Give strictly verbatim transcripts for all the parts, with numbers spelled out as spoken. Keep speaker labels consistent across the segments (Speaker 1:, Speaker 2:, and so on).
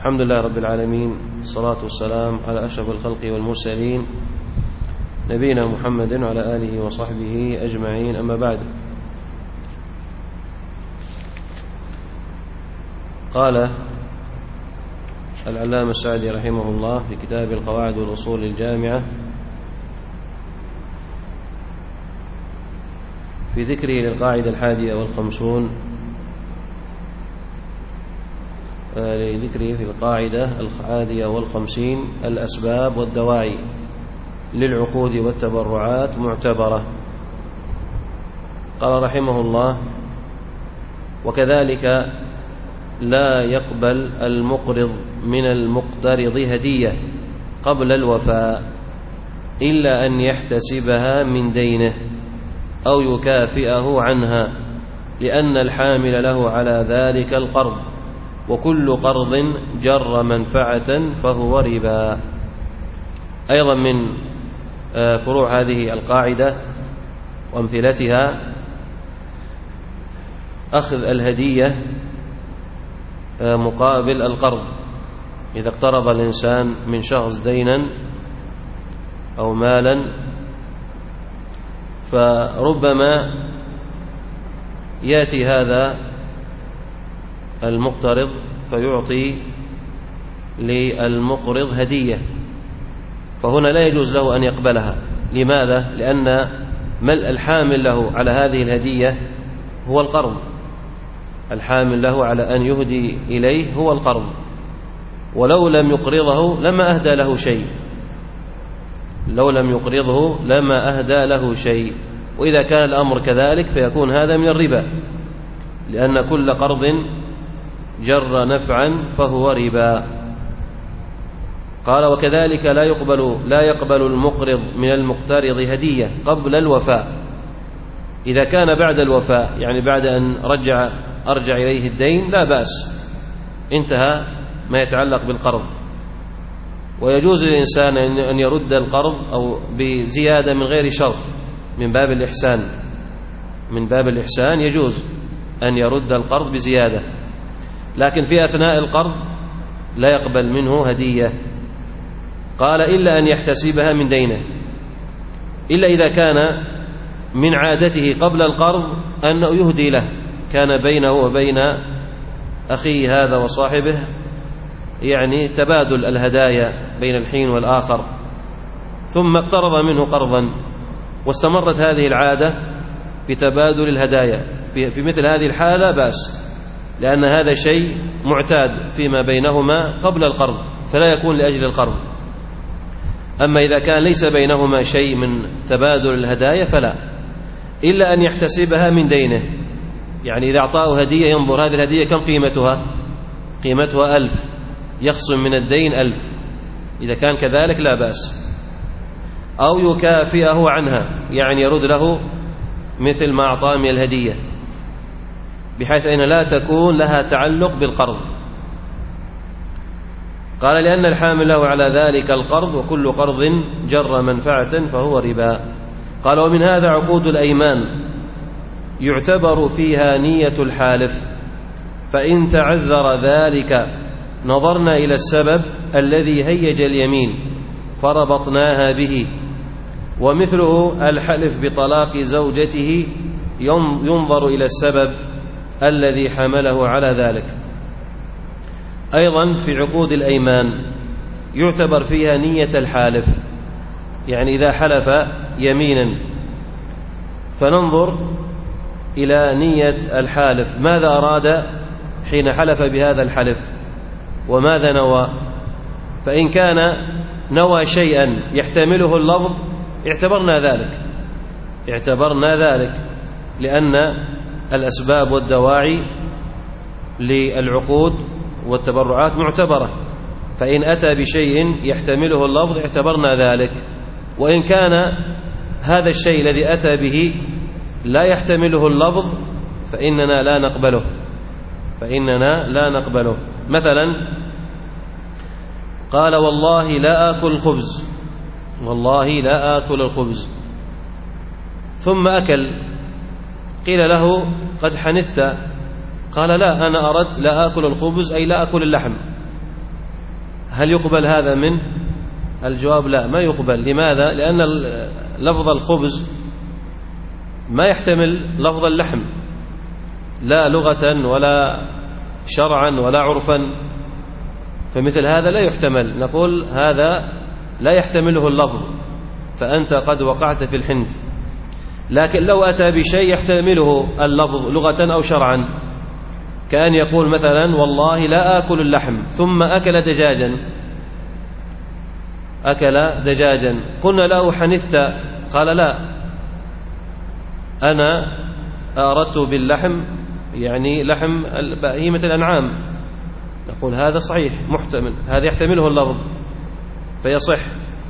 Speaker 1: الحمد لله رب العالمين، الصلاة والسلام على أشرف الخلق والمرسلين نبينا محمد وعلى آله وصحبه أجمعين، أما بعد. قال العلامة السعدي رحمه الله في كتاب القواعد والأصول الجامعة في ذكره للقاعدة الحادية والخمسون لذكره في القاعدة الحادية والخمسين الأسباب والدواعي للعقود والتبرعات معتبرة. قال رحمه الله: وكذلك لا يقبل المقرض من المقترض هدية قبل الوفاء إلا أن يحتسبها من دينه أو يكافئه عنها، لأن الحامل له على ذلك القرض، وكل قرض جر منفعة فهو ربا. أيضا من فروع هذه القاعدة وأمثلتها أخذ الهدية مقابل القرض. إذا اقترض الإنسان من شخص دينا أو مالا، فربما يأتي هذا المقترض فيعطي للمقرض هدية، فهنا لا يجوز له أن يقبلها. لماذا؟ لأن الحامل له على هذه الهدية هو القرض، الحامل له على أن يهدي إليه هو القرض، ولو لم يقرضه لما أهدى له شيء، لو لم يقرضه لما أهدى له شيء. وإذا كان الأمر كذلك فيكون هذا من الربا، لأن كل قرض جر نفعا فهو ربا. قال: وكذلك لا يقبل لا يقبل المقرض من المقترض هدية قبل الوفاء. إذا كان بعد الوفاء، يعني بعد أن رجع أرجع إليه الدين، لا بأس، انتهى ما يتعلق بالقرض، ويجوز للإنسان أن يرد القرض أو بزيادة من غير شرط، من باب الإحسان، من باب الإحسان يجوز أن يرد القرض بزيادة، لكن في أثناء القرض لا يقبل منه هدية. قال: إلا أن يحتسبها من دينه، إلا إذا كان من عادته قبل القرض أنه يهدي له، كان بينه وبين أخيه هذا وصاحبه يعني تبادل الهدايا بين الحين والآخر، ثم اقترض منه قرضا واستمرت هذه العادة بتبادل الهدايا، في مثل هذه الحالة لا بأس، لأن هذا شيء معتاد فيما بينهما قبل القرض، فلا يكون لأجل القرض. أما إذا كان ليس بينهما شيء من تبادل الهدايا فلا، إلا أن يحتسبها من دينه، يعني إذا أعطاه هدية ينظر هذه الهدية كم قيمتها، قيمتها ألف، يخصم من الدين ألف، إذا كان كذلك لا بأس. أو يكافئه عنها، يعني يرد له مثل ما أعطاه من الهدية، بحيث أن لا تكون لها تعلق بالقرض. قال: لأن الحامل له على ذلك القرض، وكل قرض جر منفعة فهو ربا. قال: ومن هذا عقود الأيمان يعتبر فيها نية الحالف، فإن تعذر ذلك نظرنا إلى السبب الذي هيج اليمين فربطناها به. ومثله الحلف بطلاق زوجته ينظر إلى السبب الذي حمله على ذلك. أيضا في عقود الأيمان يعتبر فيها نية الحالف، يعني إذا حلف يمينا فننظر إلى نية الحالف، ماذا أراد حين حلف بهذا الحلف وماذا نوى. فإن كان نوى شيئا يحتمله اللفظ اعتبرنا ذلك اعتبرنا ذلك لأن الأسباب والدواعي للعقود والتبرعات معتبرة، فإن أتى بشيء يحتمله اللفظ اعتبرنا ذلك. وإن كان هذا الشيء الذي أتى به لا يحتمله اللفظ فإننا لا نقبله فإننا لا نقبله مثلا قال: والله لا آكل الخبز، والله لا آكل الخبز، ثم أكل، قيل له: قد حنثت، قال: لا، أنا أردت لا آكل الخبز أي لا آكل اللحم، هل يقبل هذا منه؟ الجواب لا، ما يقبل. لماذا؟ لأن لفظ الخبز ما يحتمل لفظ اللحم، لا لغة ولا شرعا ولا عرفا، فمثل هذا لا يحتمل. نقول هذا لا يحتمله اللفظ، فأنت قد وقعت في الحنث. لكن لو أتى بشيء يحتمله اللفظ لغة أو شرعا، كأن يقول مثلا والله لا آكل اللحم ثم أكل دجاجا أكل دجاجا قلنا له حنثت، قال لا أنا أردت باللحم يعني لحم بهيمة الأنعام، نقول هذا صحيح محتمل، هذا يحتمله اللفظ فيصح.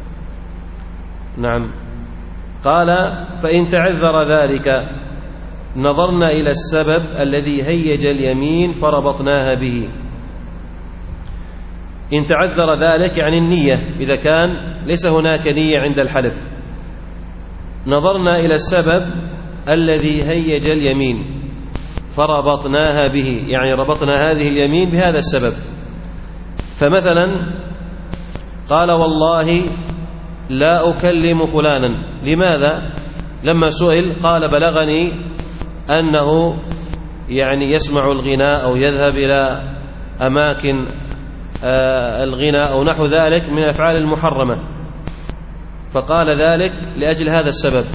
Speaker 1: نعم. قال فإن تعذر ذلك نظرنا إلى السبب الذي هيج اليمين فربطناها به. إن تعذر ذلك يعني النية، إذا كان ليس هناك نية عند الحلف، نظرنا إلى السبب الذي هيج اليمين فربطناها به، يعني ربطنا هذه اليمين بهذا السبب. فمثلا قال والله لا أكلم فلانا، لماذا؟ لما سئل قال بلغني أنه يعني يسمع الغناء أو يذهب إلى أماكن الغناء أو نحو ذلك من الأفعال المحرمة، فقال ذلك لأجل هذا السبب.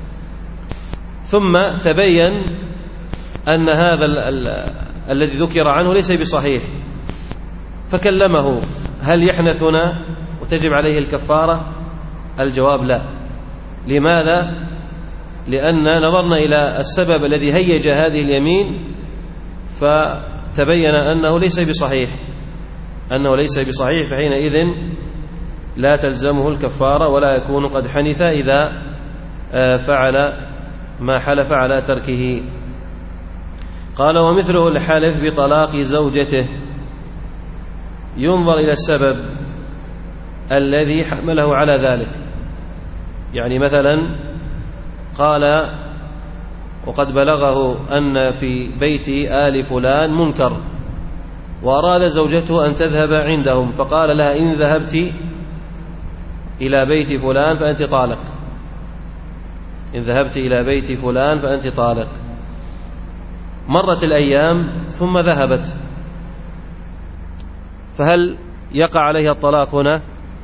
Speaker 1: ثم تبين أن هذا الذي ذكر عنه ليس بصحيح، فكلمه هل يحنث هنا وتجب عليه الكفارة؟ الجواب لا. لماذا؟ لأن نظرنا إلى السبب الذي هيج هذه اليمين فتبين أنه ليس بصحيح أنه ليس بصحيح فحينئذ لا تلزمه الكفارة ولا يكون قد حنث إذا فعل ما حلف على تركه. قال ومثله الحلف بطلاق زوجته، ينظر إلى السبب الذي حمله على ذلك. يعني مثلا قال وقد بلغه أن في بيت آل فلان منكر، وأراد زوجته أن تذهب عندهم، فقال لها إن ذهبت إلى بيت فلان فأنت طالق، إن ذهبت إلى بيت فلان فأنت طالق. مرت الأيام ثم ذهبت، فهل يقع عليها الطلاق هنا؟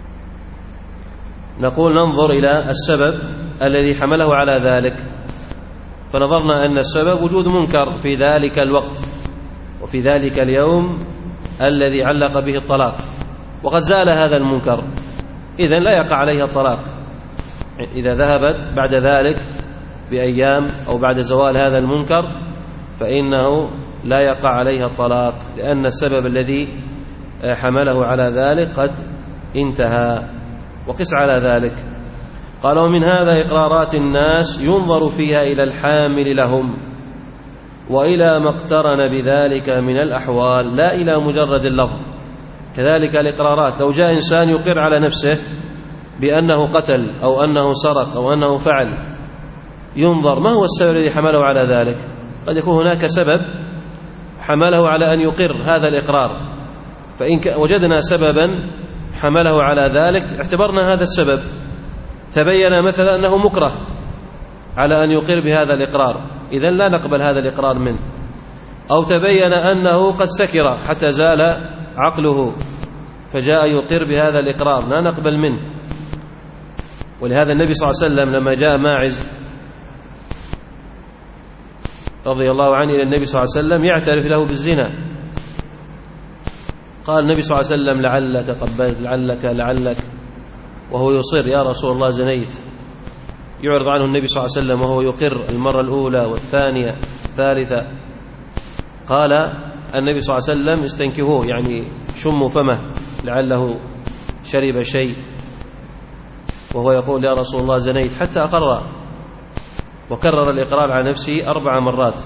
Speaker 1: نقول ننظر إلى السبب الذي حمله على ذلك، فنظرنا أن السبب وجود منكر في ذلك الوقت وفي ذلك اليوم الذي علق به الطلاق، وقد زال هذا المنكر، إذن لا يقع عليها الطلاق. إذا ذهبت بعد ذلك بأيام أو بعد زوال هذا المنكر فإنه لا يقع عليها الطلاق، لأن السبب الذي حمله على ذلك قد انتهى. وقس على ذلك. قال ومن هذا إقرارات الناس ينظر فيها إلى الحامل لهم وإلى ما اقترن بذلك من الأحوال، لا إلى مجرد اللفظ. كذلك الإقرارات، لو جاء إنسان يقر على نفسه بأنه قتل أو أنه سرق أو أنه فعل، ينظر ما هو السبب الذي حمله على ذلك. قد يكون هناك سبب حمله على أن يقر هذا الإقرار، فإن وجدنا سببا حمله على ذلك اعتبرنا هذا السبب. تبين مثلا أنه مكره على أن يقر بهذا الإقرار، إذن لا نقبل هذا الإقرار منه. أو تبين أنه قد سكر حتى زال عقله فجاء يقر بهذا الإقرار، لا نقبل منه. ولهذا النبي صلى الله عليه وسلم لما جاء ماعز رضي الله عنه إلى النبي صلى الله عليه وسلم يعترف له بالزنا، قال النبي صلى الله عليه وسلم لعلك قبلت لعلك لعلك وهو يصر يا رسول الله زنيت. يعرض عنه النبي صلى الله عليه وسلم وهو يقر المرة الأولى والثانية الثالثة. قال النبي صلى الله عليه وسلم استنكهوه، يعني شموا فمه لعله شرب شيء، وهو يقول يا رسول الله زنيت، حتى أقر وكرر الإقرار على نفسه أربع مرات.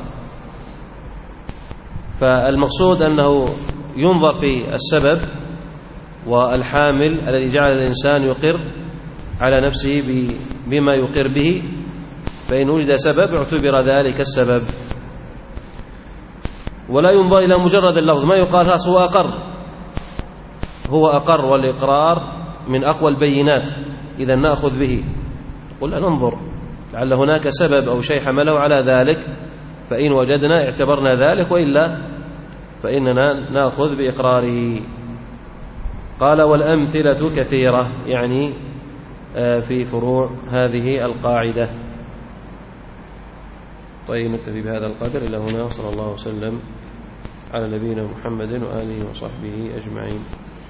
Speaker 1: فالمقصود أنه ينظر في السبب والحامل الذي جعل الإنسان يقر على نفسه بما يقر به، فإن وجد سبب اعتبر ذلك السبب. ولا ينظر إلى مجرد اللفظ، ما يقال هو أقر هو أقر والإقرار من أقوى البينات، إذا نأخذ به. قلنا ننظر لعل هناك سبب أو شيء حمله على ذلك، فإن وجدنا اعتبرنا ذلك، وإلا فإننا نأخذ بإقراره. قال والأمثلة كثيرة، يعني في فروع هذه القاعدة. طيب نكتفي بهذا القدر إلى هنا، صلى الله وسلم على نبينا محمد وآله وصحبه أجمعين.